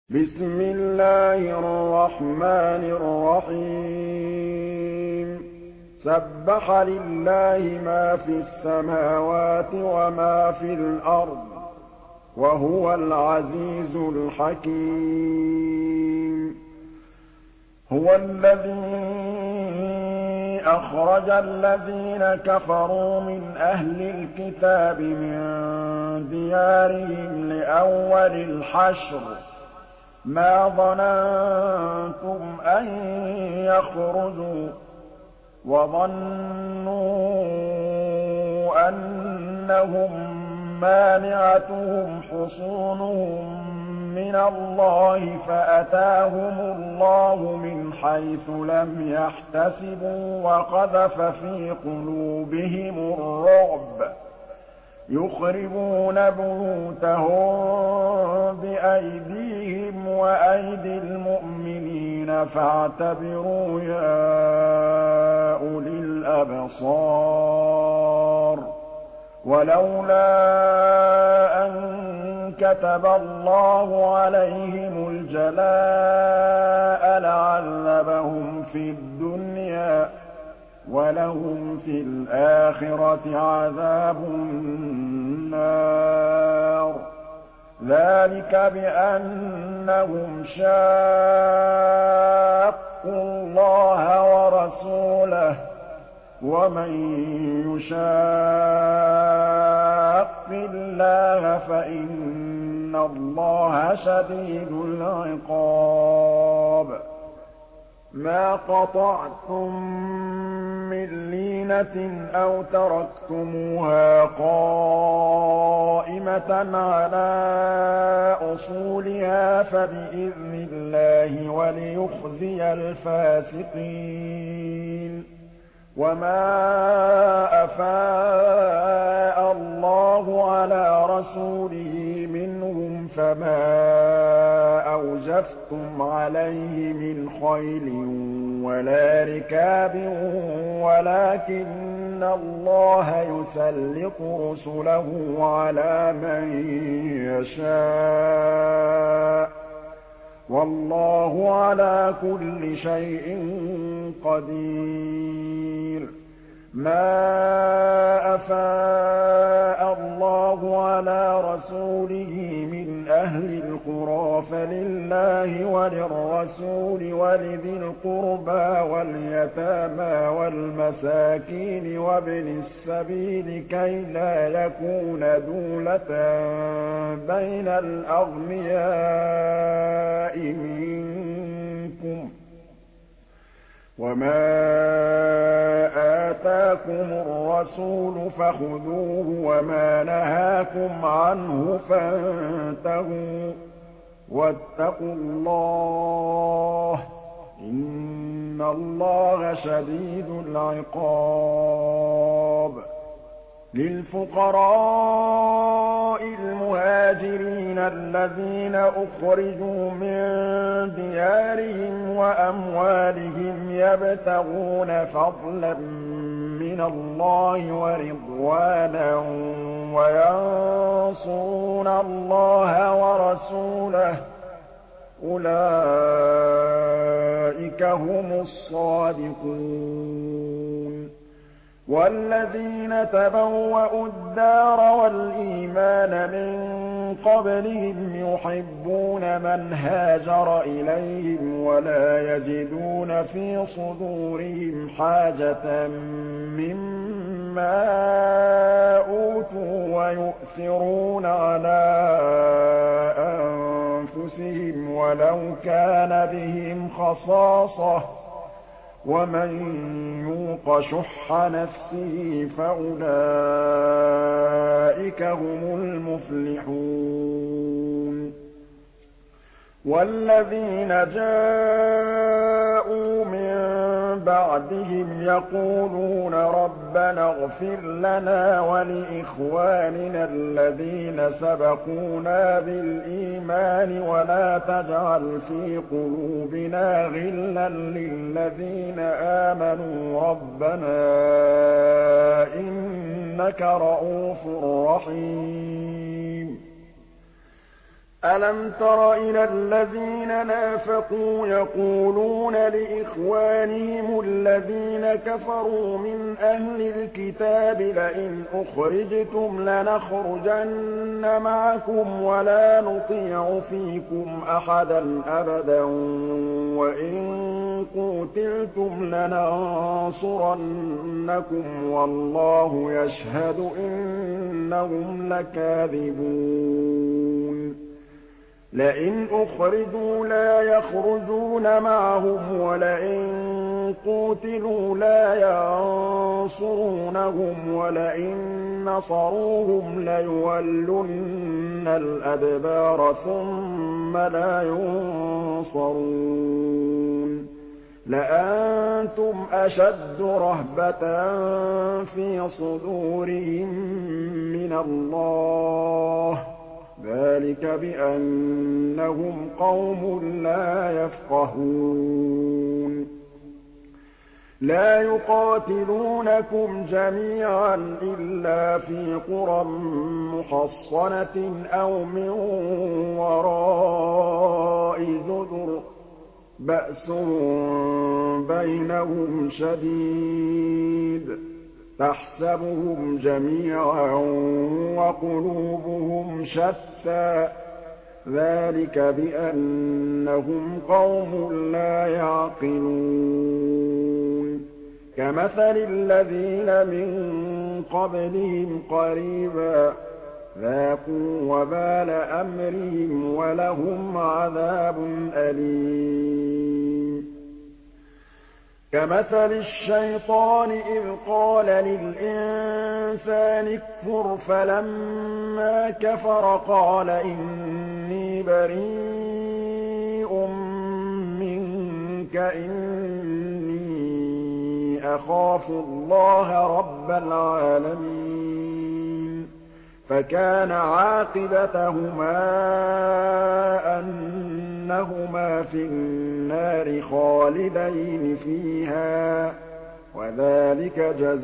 بسم الله الرحمن الرحيم سبح لله ما في السماوات وما في الأرض وهو العزيز الحكيم هو الذي أخرج الذين كفروا من أهل الكتاب من ديارهم لأول الحشر ما ظننتم أن يخرجوا وظنوا أنهم مانعتهم حصونهم من الله فأتاهم الله من حيث لم يحتسبوا وقذف في قلوبهم الرعب يخربون بيوتهم بأيديهم وأيدي المؤمنين فاعتبروا يا أولي الأبصار ولولا أن كتب الله عليهم الجلاء لعذبهم في الدنيا وَلَهُمْ فِي الْآخِرَةِ عَذَابُ النَّارِ ذَلِكَ بِأَنَّهُمْ شَاقُّوا اللَّهَ وَرَسُولَهُ ۖ وَمَن يُشَاقِّ اللَّهَ فَإِنَّ اللَّهَ شَدِيدُ الْعِقَابِ ما قطعتم من لينة أو تركتموها قائمة على أصولها فبإذن الله وليخزي الفاسقين وما أفاء الله على رسوله منهم فما أوجفتم عليه من خيل ولا ركاب ولكن الله يسلط رسله على من يشاء والله على كل شيء قدير ما أفاء الله على رسوله من أهل القرى فلله وللرسول ولذي القربى واليتامى والمساكين وابن السبيل كي لا يكون دولة بين الأغنياء منكم وما آتاكم الرسول فخذوه وما نهاكم عنه فانتهوا واتقوا الله إن الله شديد العقاب للفقراء المهاجرين الذين أخرجوا من ديارهم وأموالهم يبتغون فضلا من الله ورضوانا وينصرون الله ورسوله أولئك هم الصادقون والذين تبوأوا الدار والإيمان من قبلهم يحبون من هاجر إليهم ولا يجدون في صدورهم حاجة مما أوتوا ويؤثرون على أنفسهم ولو كان بهم خصاصة ومن يوق شح نفسه فأولئك هم المفلحون والذين جاءوا من بعدهم يقولون ربنا اغفر لنا ولإخواننا الذين سبقونا بالإيمان ولا تجعل في قلوبنا غلا للذين آمنوا ربنا إنك رءوف رحيم أَلَمْ تَرَ إِلَى الَّذِينَ نَافَقُوا يَقُولُونَ لِإِخْوَانِهِمُ الَّذِينَ كَفَرُوا مِنْ أَهْلِ الْكِتَابِ لَئِنْ أُخْرِجْتُمْ لَنَخْرُجَنَّ مَعَكُمْ وَلَا نُطِيعُ فِيكُمْ أَحَدًا أَبَدًا وَإِن قُوتِلْتُمْ لَنَنصُرَنَّكُمْ وَاللَّهُ يَشْهَدُ إِنَّهُمْ لَكَاذِبُونَ لئن أخرجوا لا يخرجون معهم ولئن قوتلوا لا ينصرونهم ولئن نصروهم ليولن الأدبار ثم لا ينصرون لأنتم أشد رهبة في صدورهم من الله ذلك بأنهم قوم لا يفقهون لا يقاتلونكم جميعا إلا في قرى محصنة أو من وراء جدر بأس بينهم شديد تحسبهم جميعا وقلوبهم شتى ذلك بأنهم قوم لا يعقلون كمثل الذين من قبلهم قريبا ذاقوا وبال أمرهم ولهم عذاب أليم كمثل الشيطان إذ قال للإنسان اكفر فلما كفر قال إني بريء منك إني أخاف الله رب العالمين فكان عاقبتهما أنهما في النار خالدين فيها وذلك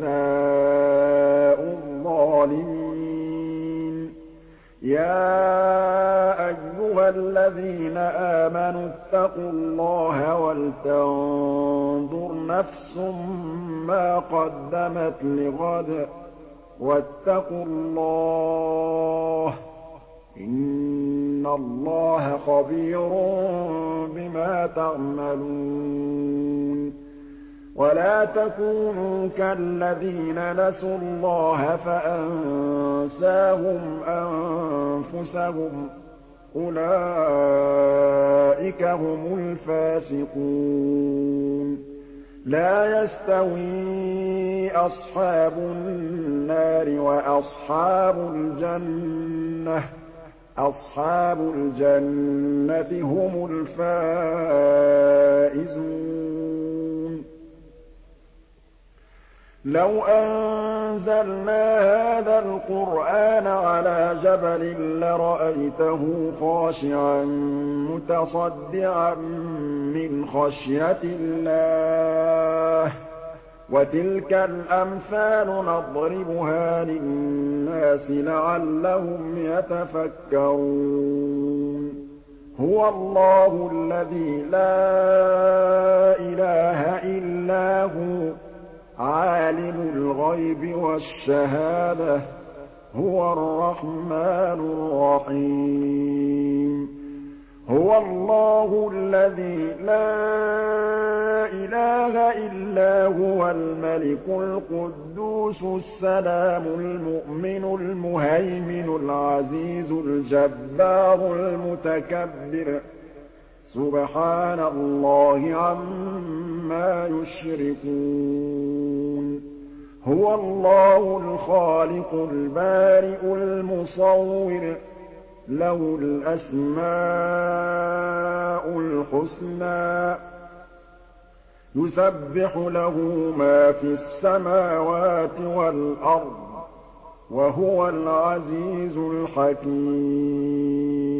جزاء الظالمين يا أيها الذين آمنوا اتقوا الله ولتنظر نفس ما قدمت لغد واتقوا الله إن الله خبير بما تعملون ولا تكونوا كالذين نسوا الله فأنساهم أنفسهم أولئك هم الفاسقون لا يستوي أصحاب النار وأصحاب الجنة أصحاب الجنة هم الفائزون لو أنزلنا هذا القرآن على جبل لرأيته خاشعا متصدعا من خشية الله وتلك الأمثال نضربها للناس لعلهم يتفكرون هو الله الذي لا إله إلا هو عالم الغيب والشهادة هو الرحمن الرحيم هو الله الذي لا إله إلا هو الملك القدوس السلام المؤمن المهيمن العزيز الجبار المتكبر سبحان الله عما يشركون هو الله الخالق البارئ المصور له الأسماء الحسنى يسبح له ما في السماوات والأرض وهو العزيز الحكيم